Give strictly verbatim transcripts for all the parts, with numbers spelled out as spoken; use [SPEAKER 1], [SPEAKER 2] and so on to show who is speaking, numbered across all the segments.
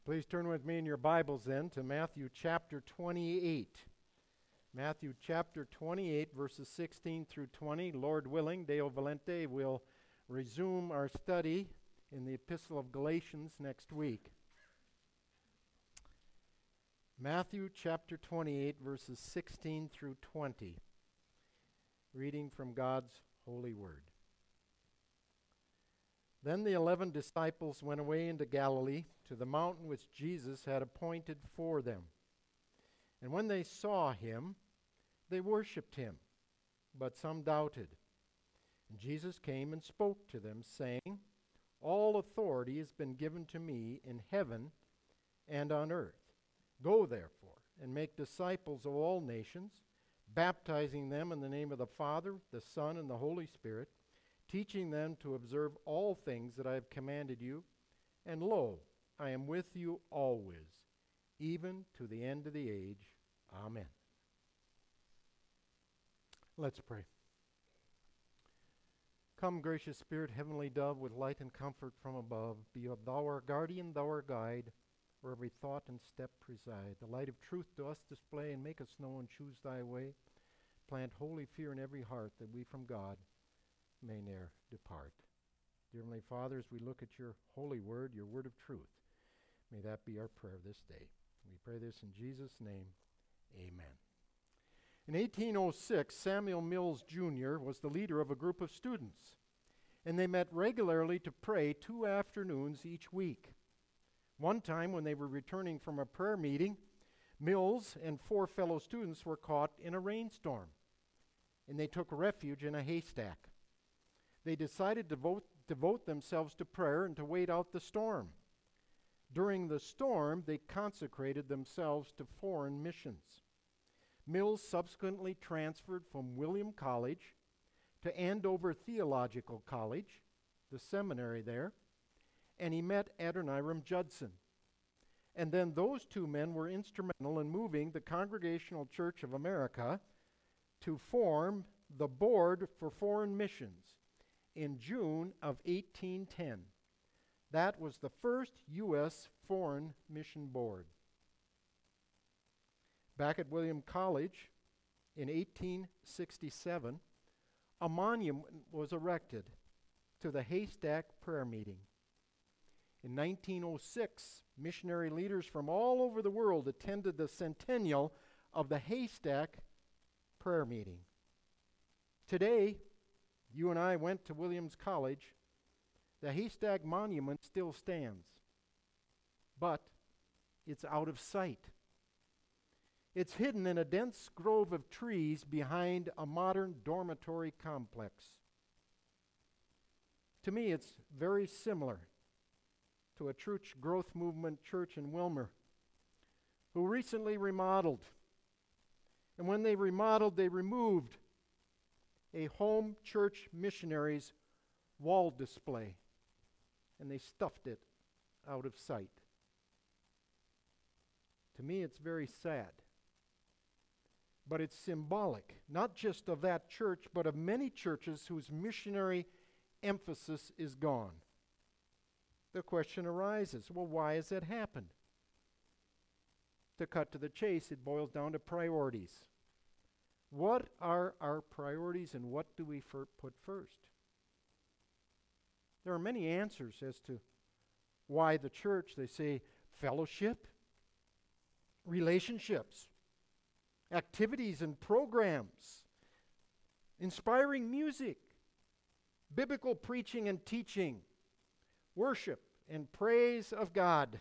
[SPEAKER 1] Please turn with me in your Bibles then to Matthew chapter twenty-eight. Matthew chapter twenty-eight, verses sixteen through twenty. Lord willing, Deo Volente, will resume our study in the Epistle of Galatians next week. Matthew chapter twenty-eight, verses sixteen through twenty. Reading from God's holy word. Then the eleven disciples went away into Galilee, to the mountain which Jesus had appointed for them. And when they saw him, they worshipped him, but some doubted. And Jesus came and spoke to them, saying, All authority has been given to me in heaven and on earth. Go therefore, and make disciples of all nations, baptizing them in the name of the Father, the Son, and the Holy Spirit, teaching them to observe all things that I have commanded you. And lo, I am with you always, even to the end of the age. Amen. Let's pray. Come, gracious Spirit, heavenly dove, with light and comfort from above. Be thou our guardian, thou our guide, where every thought and step preside. The light of truth to us display, and make us know and choose thy way. Plant holy fear in every heart, that we from God may ne'er depart. Dear Heavenly Father, as we look at your holy word, your word of truth, may that be our prayer this day. We pray this in Jesus' name. Amen. In eighteen oh six, Samuel Mills Junior was the leader of a group of students, and they met regularly to pray two afternoons each week. One time, when they were returning from a prayer meeting, Mills and four fellow students were caught in a rainstorm, and they took refuge in a haystack. They decided to devote, devote themselves to prayer and to wait out the storm. During the storm, they consecrated themselves to foreign missions. Mills subsequently transferred from William College to Andover Theological College, the seminary there, and he met Adoniram Judson. And then those two men were instrumental in moving the Congregational Church of America to form the Board for Foreign Missions in June of eighteen ten. That was the first U S Foreign Mission Board. Back at William College in eighteen sixty-seven, a monument was erected to the Haystack Prayer Meeting. In nineteen oh six, missionary leaders from all over the world attended the centennial of the Haystack Prayer Meeting. Today, you and I went to Williams College. The Haystack Monument still stands, but it's out of sight. It's hidden in a dense grove of trees behind a modern dormitory complex. To me, it's very similar to a church growth movement church in Wilmer, who recently remodeled. And when they remodeled, they removed a home church missionary's wall display, and they stuffed it out of sight. To me, it's very sad. But it's symbolic, not just of that church, but of many churches whose missionary emphasis is gone. The question arises, well, why has that happened? To cut to the chase, it boils down to priorities. What are our priorities, and what do we fir- put first? There are many answers as to why the church. They say fellowship, relationships, activities and programs, inspiring music, biblical preaching and teaching, worship and praise of God.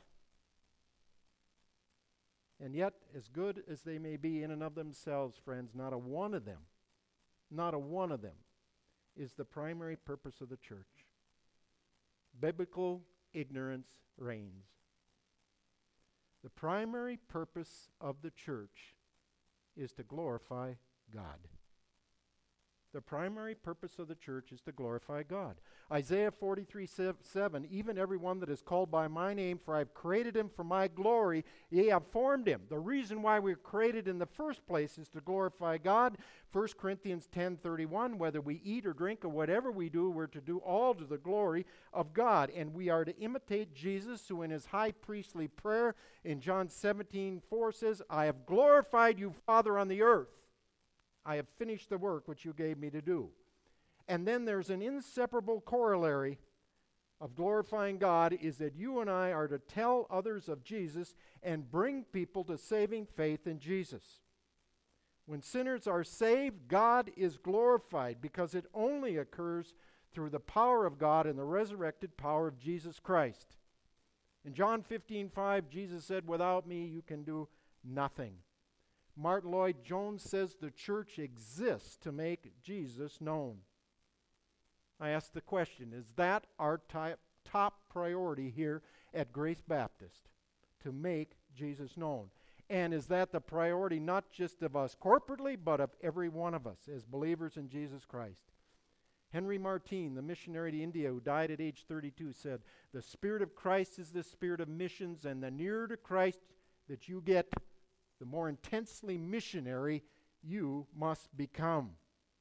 [SPEAKER 1] And yet, as good as they may be in and of themselves, friends, not a one of them, not a one of them is the primary purpose of the church. Biblical ignorance reigns. The primary purpose of the church is to glorify God. The primary purpose of the church is to glorify God. Isaiah forty-three seven, even everyone that is called by my name, for I have created him for my glory, ye have formed him. The reason why we're created in the first place is to glorify God. First Corinthians ten thirty-one, whether we eat or drink or whatever we do, we're to do all to the glory of God. And we are to imitate Jesus, who in his high priestly prayer in John seventeen four says, I have glorified you, Father, on the earth. I have finished the work which you gave me to do. And then there's an inseparable corollary of glorifying God, is that you and I are to tell others of Jesus and bring people to saving faith in Jesus. When sinners are saved, God is glorified because it only occurs through the power of God and the resurrected power of Jesus Christ. In John fifteen five, Jesus said, without me you can do nothing. Martin Lloyd-Jones says the church exists to make Jesus known. I ask the question, is that our ty- top priority here at Grace Baptist, to make Jesus known? And is that the priority not just of us corporately, but of every one of us as believers in Jesus Christ? Henry Martyn, the missionary to India who died at age thirty-two, said, the Spirit of Christ is the spirit of missions, and the nearer to Christ that you get, the more intensely missionary you must become.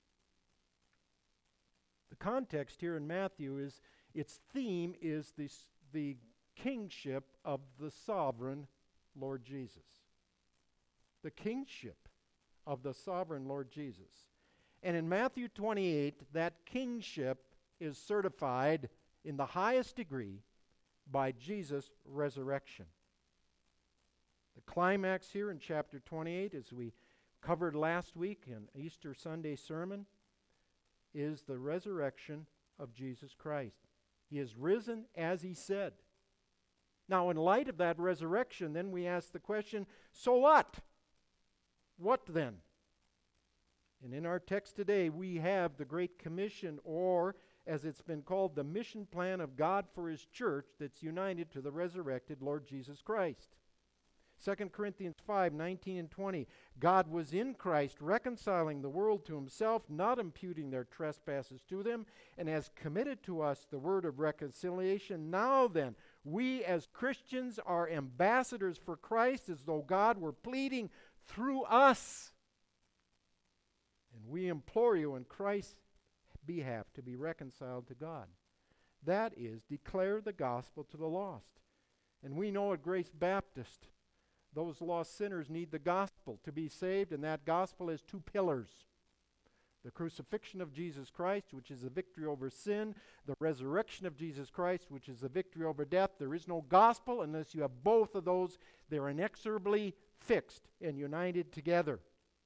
[SPEAKER 1] The context here in Matthew is, its theme is this, the kingship of the sovereign Lord Jesus. The kingship of the sovereign Lord Jesus. And in Matthew twenty-eight, that kingship is certified in the highest degree by Jesus' resurrection. The climax here in chapter twenty-eight, as we covered last week in Easter Sunday sermon, is the resurrection of Jesus Christ. He is risen as he said. Now, in light of that resurrection, then we ask the question, so what? What then? And in our text today, we have the Great Commission, or as it's been called, the mission plan of God for his church that's united to the resurrected Lord Jesus Christ. Second Corinthians five nineteen and twenty, God was in Christ reconciling the world to himself, not imputing their trespasses to them, and has committed to us the word of reconciliation. Now then, we as Christians are ambassadors for Christ, as though God were pleading through us. And we implore you in Christ's behalf to be reconciled to God. That is, declare the gospel to the lost. And we know at Grace Baptist, those lost sinners need the gospel to be saved, and that gospel has two pillars. The crucifixion of Jesus Christ, which is the victory over sin, the resurrection of Jesus Christ, which is the victory over death. There is no gospel unless you have both of those. They're inexorably fixed and united together.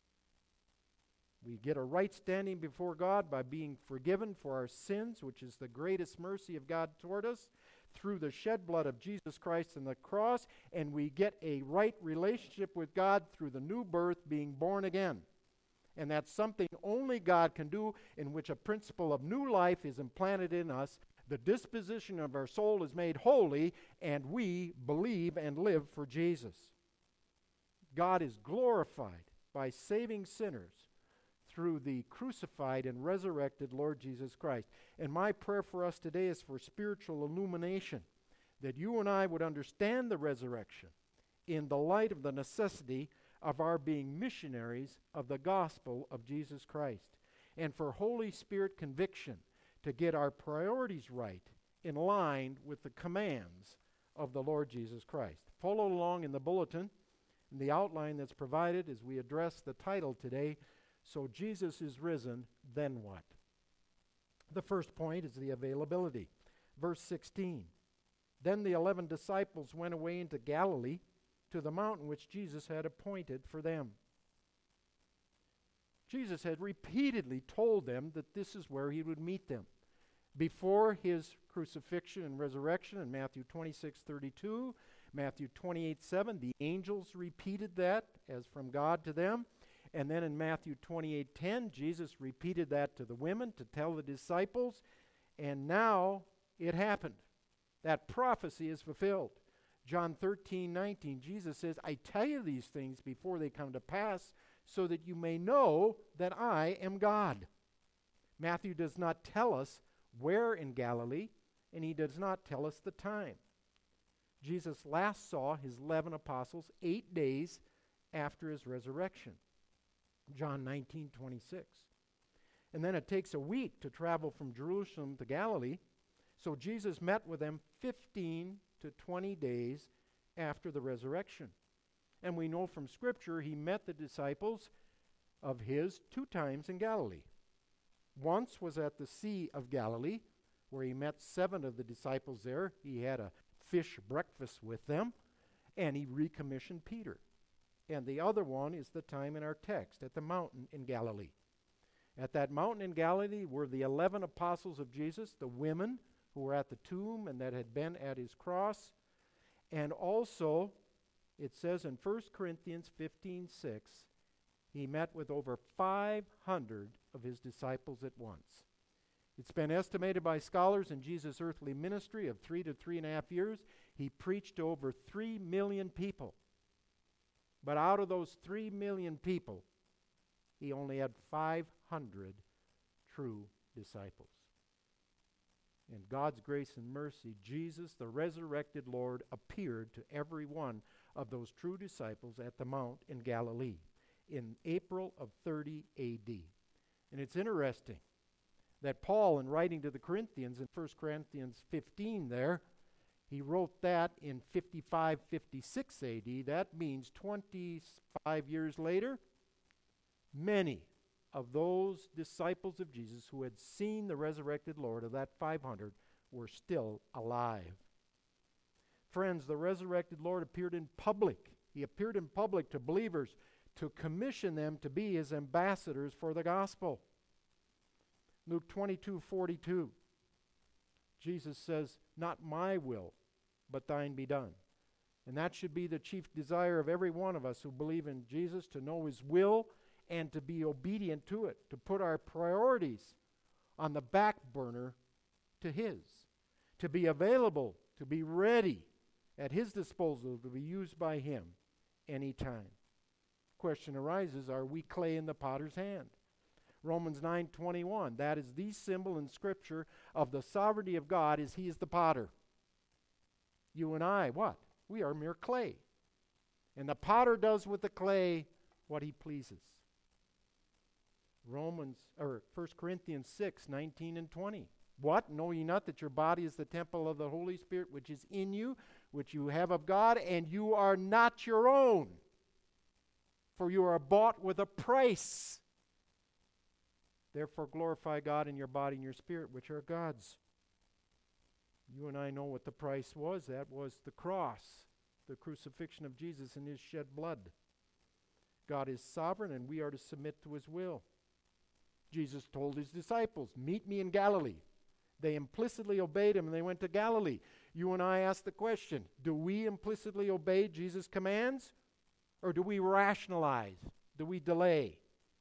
[SPEAKER 1] We get a right standing before God by being forgiven for our sins, which is the greatest mercy of God toward us, through the shed blood of Jesus Christ on the cross, and we get a right relationship with God through the new birth, being born again. And that's something only God can do, in which a principle of new life is implanted in us. The disposition of our soul is made holy, and we believe and live for Jesus. God is glorified by saving sinners through the crucified and resurrected Lord Jesus Christ. And my prayer for us today is for spiritual illumination, that you and I would understand the resurrection in the light of the necessity of our being missionaries of the gospel of Jesus Christ, and for Holy Spirit conviction to get our priorities right in line with the commands of the Lord Jesus Christ. Follow along in the bulletin, in the outline that's provided as we address the title today, So Jesus is Risen, Then What? The first point is the availability. Verse sixteen, then the eleven disciples went away into Galilee, to the mountain which Jesus had appointed for them. Jesus had repeatedly told them that this is where he would meet them. Before his crucifixion and resurrection in Matthew twenty-six thirty-two, Matthew twenty-eight seven, the angels repeated that as from God to them. And then in Matthew twenty-eight ten, Jesus repeated that to the women to tell the disciples. And now it happened. That prophecy is fulfilled. John thirteen nineteen, Jesus says, I tell you these things before they come to pass, so that you may know that I am God. Matthew does not tell us where in Galilee, and he does not tell us the time. Jesus last saw his eleven apostles eight days after his resurrection. John nineteen twenty-six. And then it takes a week to travel from Jerusalem to Galilee, so Jesus met with them fifteen to twenty days after the resurrection. And we know from Scripture he met the disciples of his two times in Galilee. Once was at the Sea of Galilee, where he met seven of the disciples there. He had a fish breakfast with them, and he recommissioned Peter. And the other one is the time in our text, at the mountain in Galilee. At that mountain in Galilee were the eleven apostles of Jesus, the women who were at the tomb and that had been at his cross. And also, it says in First Corinthians fifteen six, he met with over five hundred of his disciples at once. It's been estimated by scholars in Jesus' earthly ministry of three to three and a half years, he preached to over three million people. But out of those three million people, he only had five hundred true disciples. In God's grace and mercy, Jesus, the resurrected Lord, appeared to every one of those true disciples at the Mount in Galilee in April of thirty A D. And it's interesting that Paul, in writing to the Corinthians in First Corinthians fifteen there, he wrote that in fifty-five fifty-six A D. That means twenty-five years later, many of those disciples of Jesus who had seen the resurrected Lord, of that five hundred, were still alive. Friends, the resurrected Lord appeared in public. He appeared in public to believers to commission them to be his ambassadors for the gospel. Luke twenty-two forty-two, Jesus says, "Not my will, but thine be done." And that should be the chief desire of every one of us who believe in Jesus, to know his will and to be obedient to it, to put our priorities on the back burner to his, to be available, to be ready at his disposal to be used by him anytime. Question arises, are we clay in the potter's hand? Romans nine twenty-one, that is the symbol in Scripture of the sovereignty of God, is he is the potter. You and I, what? We are mere clay. And the potter does with the clay what he pleases. Romans, or First Corinthians six nineteen and twenty. What? Know ye not that your body is the temple of the Holy Spirit which is in you, which you have of God, and you are not your own? For you are bought with a price. Therefore glorify God in your body and your spirit, which are God's. You and I know what the price was. That was the cross, the crucifixion of Jesus and his shed blood. God is sovereign, and we are to submit to his will. Jesus told his disciples, "Meet me in Galilee." They implicitly obeyed him, and they went to Galilee. You and I ask the question, do we implicitly obey Jesus' commands, or do we rationalize? Do we delay?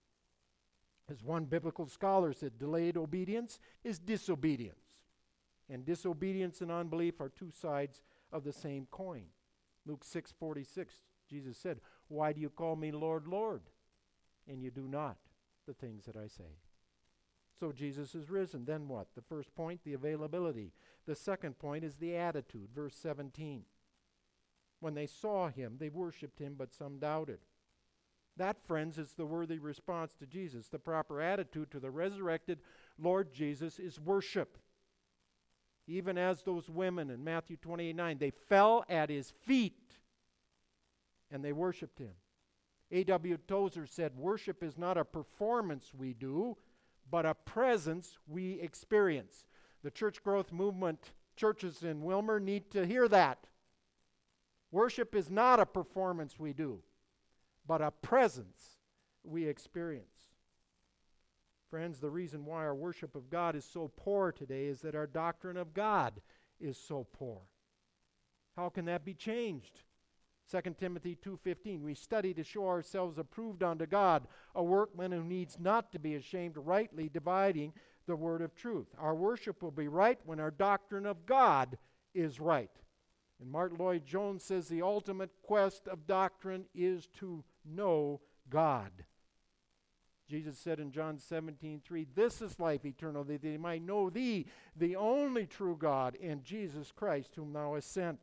[SPEAKER 1] As one biblical scholar said, delayed obedience is disobedience. And disobedience and unbelief are two sides of the same coin. Luke six forty-six, Jesus said, "Why do you call me Lord, Lord, and you do not the things that I say?" So Jesus is risen. Then what? The first point, the availability. The second point is the attitude. Verse seventeen. When they saw him, they worshipped him, but some doubted. That, friends, is the worthy response to Jesus. The proper attitude to the resurrected Lord Jesus is worship. Even as those women in Matthew twenty-eight nine, they fell at his feet and they worshiped him. A W Tozer said, worship is not a performance we do, but a presence we experience. The church growth movement churches in Wilmer need to hear that. Worship is not a performance we do, but a presence we experience. Friends, the reason why our worship of God is so poor today is that our doctrine of God is so poor. How can that be changed? Second Timothy two fifteen, we study to show ourselves approved unto God, a workman who needs not to be ashamed, rightly dividing the word of truth. Our worship will be right when our doctrine of God is right. And Martin Lloyd-Jones says the ultimate quest of doctrine is to know God. Jesus said in John seventeen three, this is life eternal, that they might know thee, the only true God, and Jesus Christ, whom thou hast sent.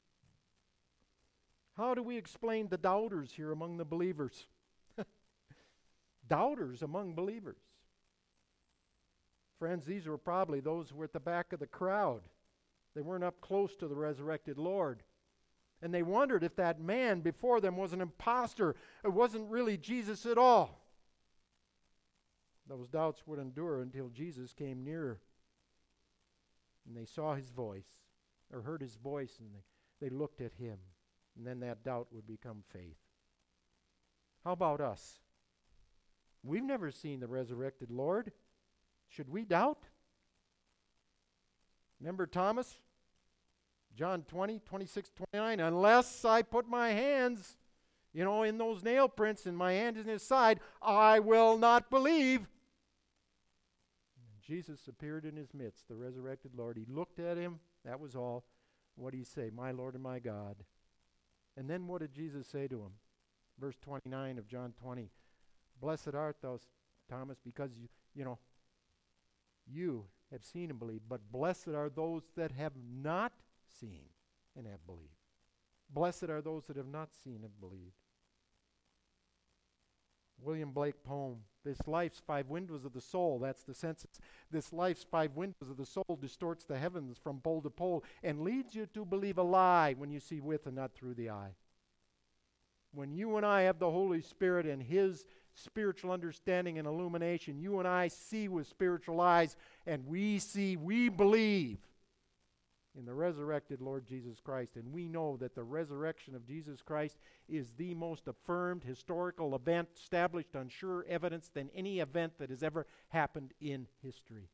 [SPEAKER 1] How do we explain the doubters here among the believers? Doubters among believers. Friends, these were probably those who were at the back of the crowd. They weren't up close to the resurrected Lord. And they wondered if that man before them was an imposter. It wasn't really Jesus at all. Those doubts would endure until Jesus came nearer. And they saw his voice, or heard his voice, and they, they looked at him. And then that doubt would become faith. How about us? We've never seen the resurrected Lord. Should we doubt? Remember Thomas? John twenty, twenty-six, twenty-nine. Unless I put my hands, you know, in those nail prints and my hand in his side, I will not believe. And Jesus appeared in his midst, the resurrected Lord. He looked at him. That was all. What did he say? My Lord and my God. And then what did Jesus say to him? Verse twenty-nine of John twenty. Blessed art thou, Thomas, because you, you know, you have seen and believed. But blessed are those that have not seen and have believed. Blessed are those that have not seen and believed. William Blake poem. This life's five windows of the soul, that's the senses. This life's five windows of the soul distorts the heavens from pole to pole and leads you to believe a lie when you see with and not through the eye. When you and I have the Holy Spirit and His spiritual understanding and illumination, you and I see with spiritual eyes, and we see, we believe in the resurrected Lord Jesus Christ. And we know that the resurrection of Jesus Christ is the most affirmed historical event established on sure evidence than any event that has ever happened in history.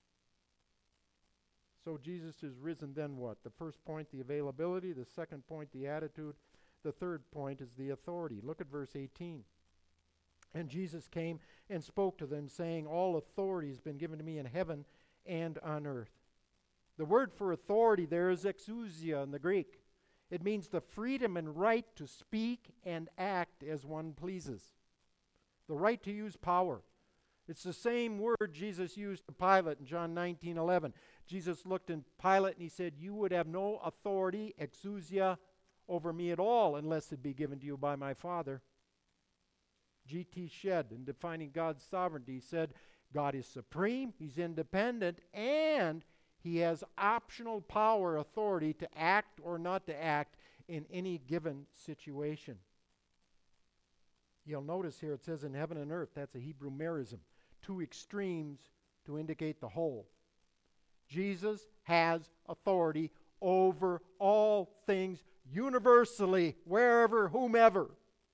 [SPEAKER 1] So Jesus is risen, then what? The first point, the availability. The second point, the attitude. The third point is the authority. Look at verse eighteen. And Jesus came and spoke to them, saying, all authority has been given to me in heaven and on earth. The word for authority there is exousia in the Greek. It means the freedom and right to speak and act as one pleases. The right to use power. It's the same word Jesus used to Pilate in John nineteen eleven. Jesus looked at Pilate and he said, you would have no authority, exousia, over me at all unless it be given to you by my Father. G T Shedd, in defining God's sovereignty, said, God is supreme, He's independent, and He has optional power, authority to act or not to act in any given situation. You'll notice here it says in heaven and earth. That's a Hebrew merism. Two extremes to indicate the whole. Jesus has authority over all things universally, wherever, whomever.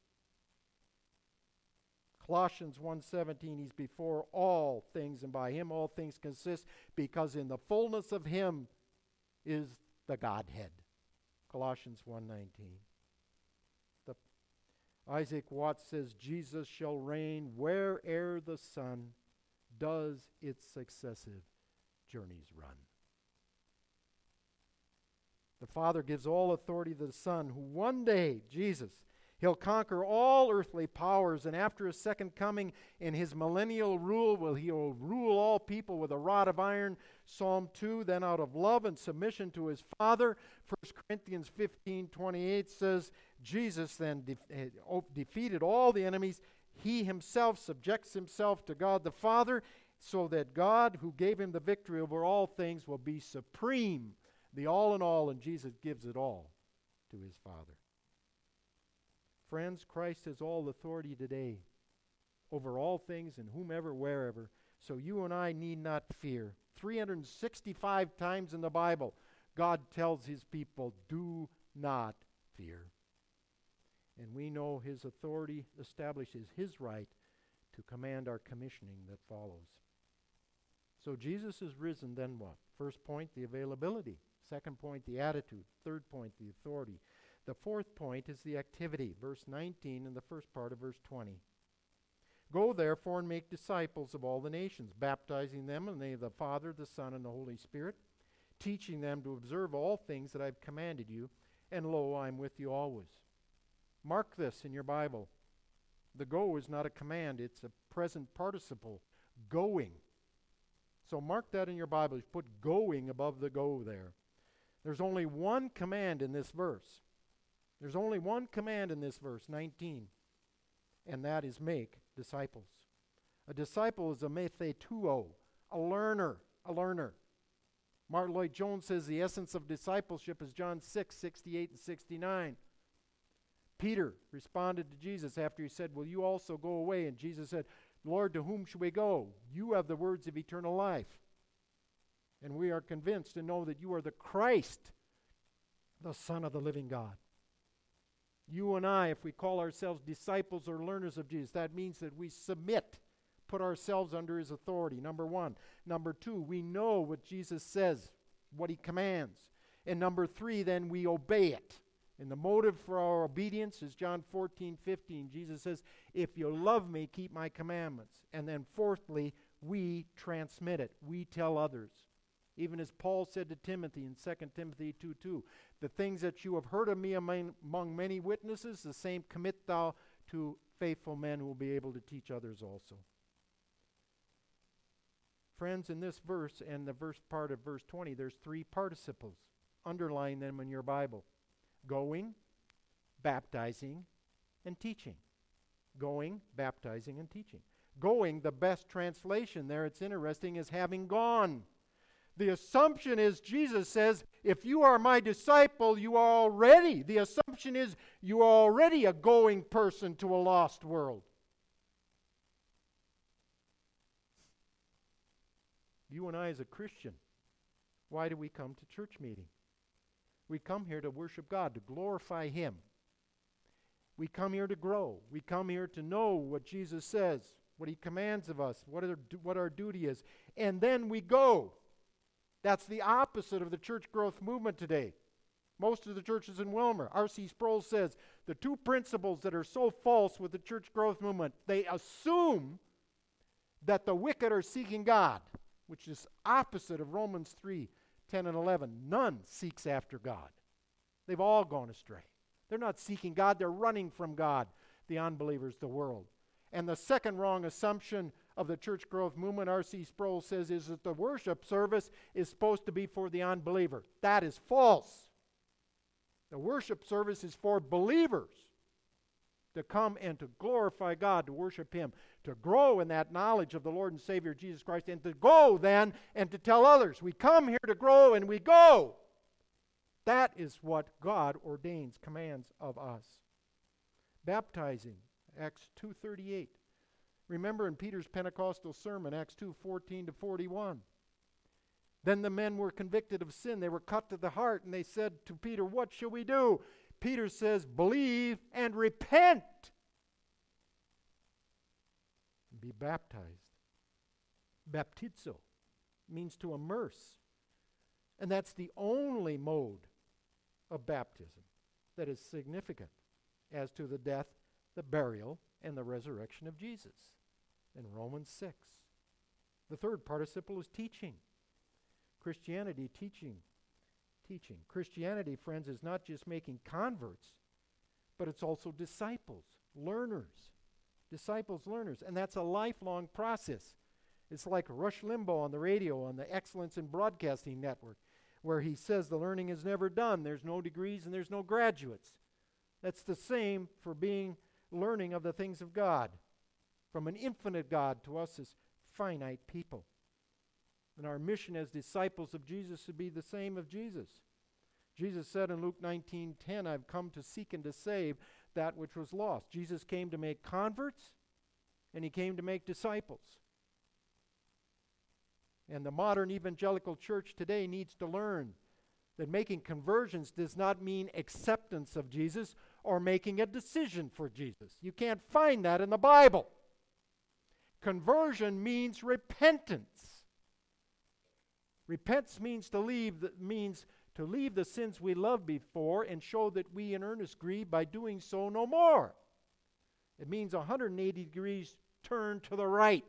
[SPEAKER 1] Colossians one seventeen, He's before all things, and by Him all things consist, because in the fullness of Him is the Godhead. Colossians one nineteen. The, Isaac Watts says, Jesus shall reign where'er the sun does its successive journeys run. The Father gives all authority to the Son, who one day, Jesus, He'll conquer all earthly powers, and after His second coming in His millennial rule, will He'll rule all people with a rod of iron. Psalm two, then out of love and submission to His Father. First Corinthians fifteen twenty-eight says, Jesus then de- uh, defeated all the enemies. He Himself subjects Himself to God the Father, so that God, who gave Him the victory over all things, will be supreme, the all in all, and Jesus gives it all to His Father. Friends, Christ has all authority today over all things and whomever, wherever. So you and I need not fear. three hundred sixty-five times in the Bible, God tells His people, do not fear. And we know His authority establishes His right to command our commissioning that follows. So Jesus is risen, then what? First point, the availability. Second point, the attitude. Third point, the authority. The fourth point is the activity, verse nineteen and the first part of verse twenty. Go therefore and make disciples of all the nations, baptizing them in the name of the Father, the Son, and the Holy Spirit, teaching them to observe all things that I've commanded you, and lo, I'm with you always. Mark this in your Bible. The go is not a command, it's a present participle, going. So mark that in your Bible. Put going above the go there. There's only one command in this verse. There's only one command in this verse, nineteen, and that is make disciples. A disciple is a methetuo, a learner, a learner. Martin Lloyd-Jones says the essence of discipleship is John six, sixty-eight and sixty-nine. Peter responded to Jesus after he said, will you also go away? And Jesus said, Lord, to whom should we go? You have the words of eternal life. And we are convinced and know that you are the Christ, the Son of the living God. You and I, if we call ourselves disciples or learners of Jesus, that means that we submit, put ourselves under his authority, number one. Number two, we know what Jesus says, what he commands. And number three, then we obey it. And the motive for our obedience is John fourteen, fifteen. Jesus says, if you love me, keep my commandments. And then fourthly, we transmit it. We tell others. Even as Paul said to Timothy in Second Timothy two two, the things that you have heard of me among, among many witnesses, the same commit thou to faithful men who will be able to teach others also. Friends, in this verse and the verse part of verse twenty, there's three participles. Underline them in your Bible. Going, baptizing, and teaching. Going, baptizing, and teaching. Going, the best translation there, it's interesting, is having gone. The assumption is Jesus says, if you are my disciple, you are already, the assumption is you are already a going person to a lost world. You and I as a Christian, why do we come to church meeting? We come here to worship God, to glorify him. We come here to grow. We come here to know what Jesus says, what he commands of us, what our, what our duty is. And then we go. That's the opposite of the church growth movement today. Most of the churches in Wilmer, R C Sproul says, the two principles that are so false with the church growth movement, they assume that the wicked are seeking God, which is opposite of Romans three, ten and eleven. None seeks after God. They've all gone astray. They're not seeking God, they're running from God, the unbelievers, the world. And the second wrong assumption of the church growth movement, R C Sproul says, is that the worship service is supposed to be for the unbeliever. That is false. The worship service is for believers to come and to glorify God, to worship him, to grow in that knowledge of the Lord and Savior Jesus Christ, and to go then and to tell others. We come here to grow and we go. That is what God ordains, commands of us. Baptizing, Acts two thirty-eight. Remember in Peter's Pentecostal sermon, Acts two fourteen to forty-one. Then the men were convicted of sin. They were cut to the heart, and they said to Peter, what shall we do? Peter says, believe and repent. Be baptized. Baptizo means to immerse. And that's the only mode of baptism that is significant as to the death, the burial, and the resurrection of Jesus in Romans six. The third participle is teaching. Christianity, teaching. Teaching. Christianity, friends, is not just making converts, but it's also disciples, learners. Disciples, learners. And that's a lifelong process. It's like Rush Limbaugh on the radio on the Excellence in Broadcasting Network, where he says the learning is never done. There's no degrees and there's no graduates. That's the same for being learning of the things of God, from an infinite God to us as finite people. And our mission as disciples of Jesus should be the same of Jesus. Jesus said in Luke nineteen ten, I've come to seek and to save that which was lost. Jesus came to make converts, and he came to make disciples. And the modern evangelical church today needs to learn that making conversions does not mean acceptance of Jesus or making a decision for Jesus. You can't find that in the Bible. Conversion means repentance. Repentance means to leave the, means to leave the sins we loved before and show that we in earnest grieve by doing so no more. It means one hundred eighty degrees turn to the right.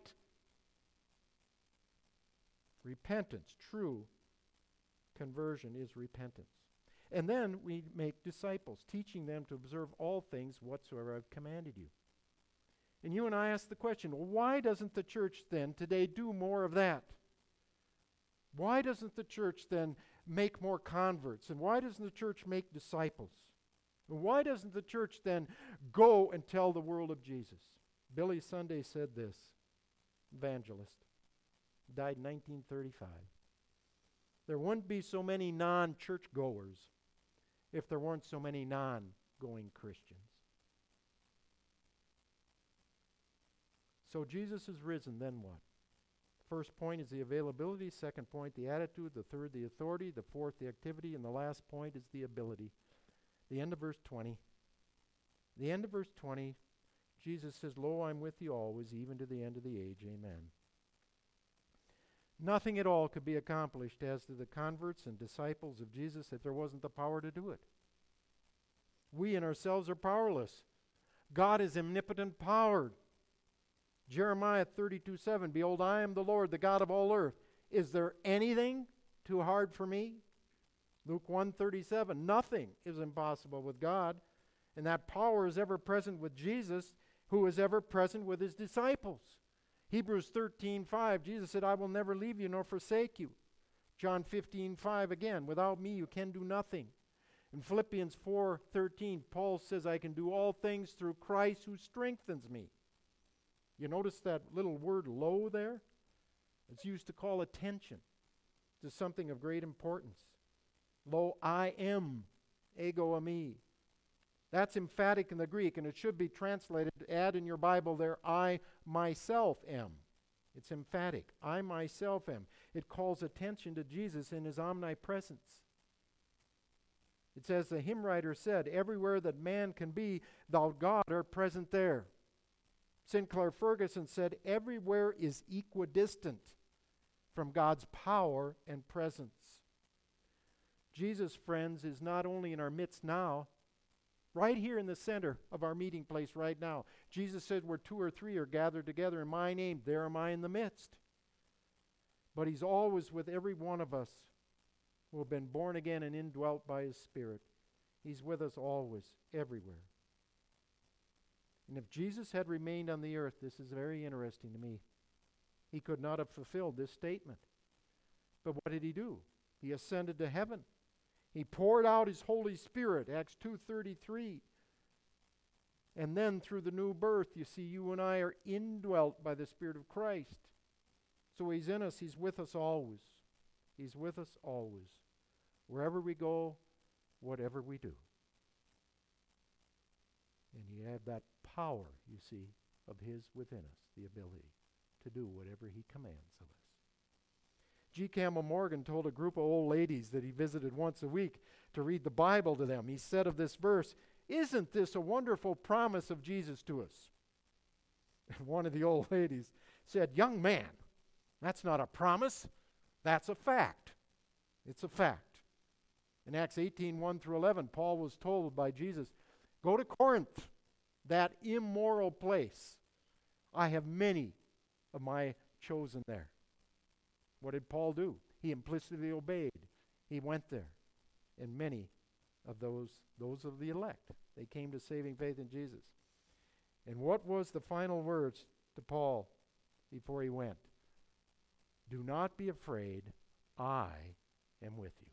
[SPEAKER 1] Repentance, true conversion is repentance. And then we make disciples, teaching them to observe all things whatsoever I've commanded you. And you and I ask the question, well, why doesn't the church then today do more of that? Why doesn't the church then make more converts? And why doesn't the church make disciples? And why doesn't the church then go and tell the world of Jesus? Billy Sunday said this, evangelist, died in nineteen thirty-five. There wouldn't be so many non-church goers if there weren't so many non-going Christians. So Jesus is risen, then what? First point is the availability. Second point, the attitude. The third, the authority. The fourth, the activity. And the last point is the ability. The end of verse twenty. The end of verse twenty, Jesus says, Lo, I'm with you always, even to the end of the age. Amen. Nothing at all could be accomplished as to the converts and disciples of Jesus if there wasn't the power to do it. We in ourselves are powerless. God is omnipotent powered. Jeremiah thirty-two seven, Behold, I am the Lord, the God of all earth. Is there anything too hard for me? Luke one thirty-seven, nothing is impossible with God. And that power is ever present with Jesus, who is ever present with his disciples. Hebrews thirteen five, Jesus said, I will never leave you nor forsake you. John fifteen five again, without me you can do nothing. In Philippians four thirteen, Paul says, I can do all things through Christ who strengthens me. You notice that little word lo there? It's used to call attention to something of great importance. Lo, I am, ego eimi. That's emphatic in the Greek, and it should be translated, add in your Bible there, I myself am. It's emphatic. I myself am. It calls attention to Jesus in his omnipresence. It's as the hymn writer said, everywhere that man can be, thou God art present there. Sinclair Ferguson said, everywhere is equidistant from God's power and presence. Jesus, friends, is not only in our midst now, right here in the center of our meeting place right now. Jesus said, where two or three are gathered together in my name, there am I in the midst. But he's always with every one of us who have been born again and indwelt by his Spirit. He's with us always, everywhere. And if Jesus had remained on the earth, this is very interesting to me, he could not have fulfilled this statement. But what did he do? He ascended to heaven. He poured out his Holy Spirit, Acts two thirty-three. And then through the new birth, you see, you and I are indwelt by the Spirit of Christ. So he's in us, he's with us always. He's with us always. Wherever we go, whatever we do. And you have that power, you see, of his within us, the ability to do whatever he commands of us. G. Campbell Morgan told a group of old ladies that he visited once a week to read the Bible to them. He said of this verse, isn't this a wonderful promise of Jesus to us? And one of the old ladies said, young man, that's not a promise, that's a fact. It's a fact. In Acts eighteen, one through eleven, Paul was told by Jesus, go to Corinth, that immoral place. I have many of my chosen there. What did Paul do? He implicitly obeyed. He went there. And many of those, those of the elect, they came to saving faith in Jesus. And what was the final words to Paul before he went? Do not be afraid, I am with you.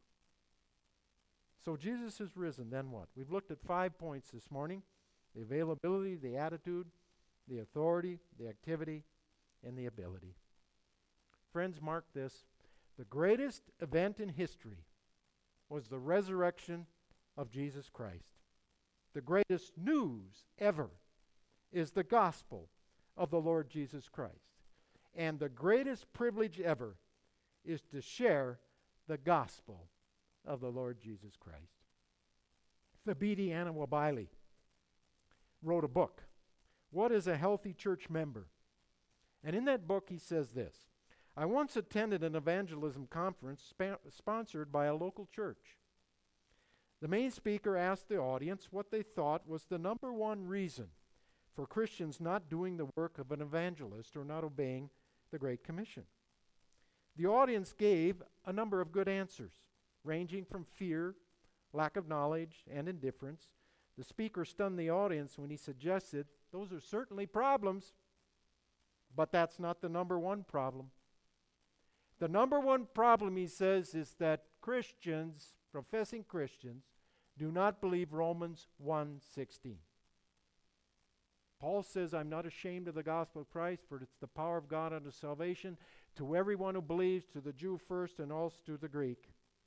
[SPEAKER 1] So Jesus is risen, then what? We've looked at five points this morning. The availability, the attitude, the authority, the activity, and the ability. Friends, mark this. The greatest event in history was the resurrection of Jesus Christ. The greatest news ever is the gospel of the Lord Jesus Christ. And the greatest privilege ever is to share the gospel of the Lord Jesus Christ. Thabiti Anyabwile wrote a book, What is a Healthy Church Member? And in that book he says this, I once attended an evangelism conference spa- sponsored by a local church. The main speaker asked the audience what they thought was the number one reason for Christians not doing the work of an evangelist or not obeying the Great Commission. The audience gave a number of good answers, ranging from fear, lack of knowledge, and indifference, The speaker stunned the audience when he suggested those are certainly problems, but that's not the number one problem. The number one problem, he says, is that Christians, professing Christians, do not believe Romans one sixteen. Paul says, I'm not ashamed of the gospel of Christ, for it's the power of God unto salvation to everyone who believes, to the Jew first and also to the Greek.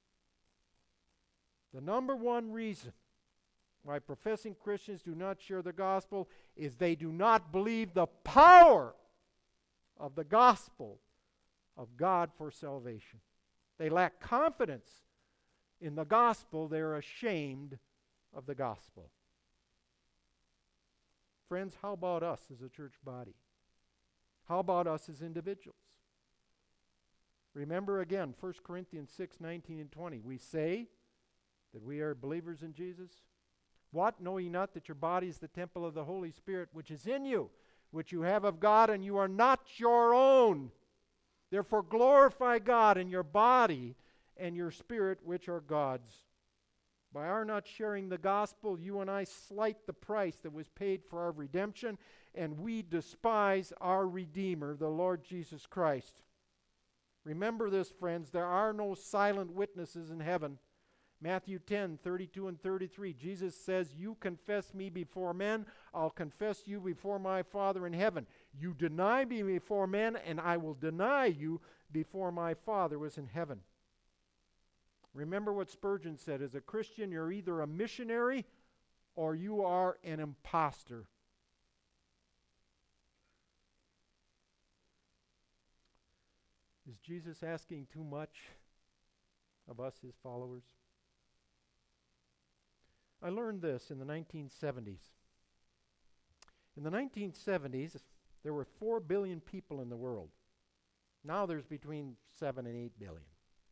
[SPEAKER 1] The number one reason why professing Christians do not share the gospel is they do not believe the power of the gospel of God for salvation. They lack confidence in the gospel. They're ashamed of the gospel. Friends, how about us as a church body? How about us as individuals? Remember again, First Corinthians six, nineteen and twenty. We say that we are believers in Jesus. What? Know ye not that your body is the temple of the Holy Spirit, which is in you, which you have of God, and you are not your own. Therefore glorify God in your body and your spirit, which are God's. By our not sharing the gospel, you and I slight the price that was paid for our redemption, and we despise our Redeemer, the Lord Jesus Christ. Remember this, friends, there are no silent witnesses in heaven. Matthew ten, thirty-two and thirty-three, Jesus says, you confess me before men, I'll confess you before my Father in heaven. You deny me before men, and I will deny you before my Father who is in heaven. Remember what Spurgeon said, as a Christian, you're either a missionary or you are an imposter. Is Jesus asking too much of us, his followers? I learned this in the nineteen seventies. In the nineteen seventies, there were four billion people in the world. Now there's between seven and eight billion.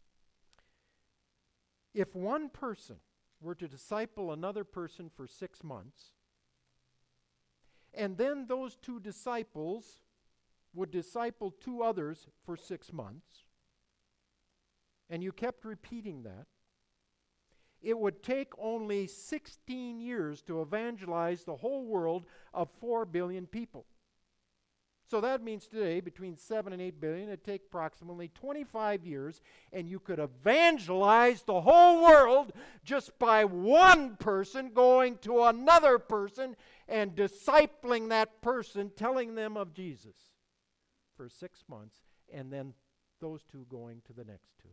[SPEAKER 1] If one person were to disciple another person for six months, and then those two disciples would disciple two others for six months, and you kept repeating that, it would take only sixteen years to evangelize the whole world of four billion people. So that means today, between seven and eight billion, it'd take approximately twenty-five years, and you could evangelize the whole world just by one person going to another person and discipling that person, telling them of Jesus for six months, and then those two going to the next two.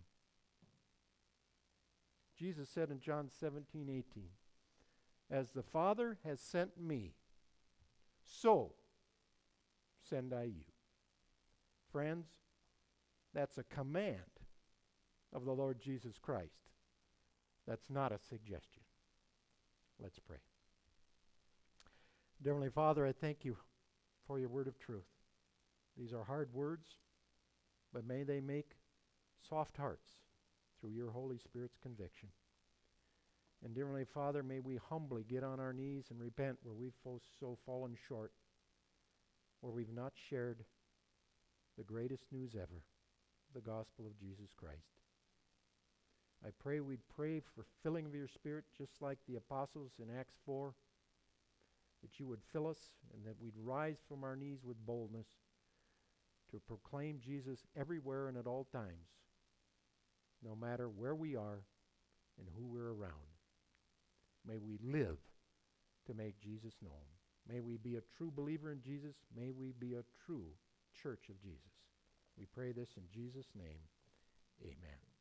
[SPEAKER 1] Jesus said in John seventeen, eighteen, as the Father has sent me, so send I you. Friends, that's a command of the Lord Jesus Christ. That's not a suggestion. Let's pray. Dear Heavenly Father, I thank you for your word of truth. These are hard words, but may they make soft hearts through your Holy Spirit's conviction. And dear Heavenly Father, may we humbly get on our knees and repent where we've fo- so fallen short, where we've not shared the greatest news ever, the gospel of Jesus Christ. I pray we'd pray for filling of your Spirit, just like the apostles in Acts four, that you would fill us and that we'd rise from our knees with boldness to proclaim Jesus everywhere and at all times, no matter where we are and who we're around. May we live to make Jesus known. May we be a true believer in Jesus. May we be a true church of Jesus. We pray this in Jesus' name. Amen.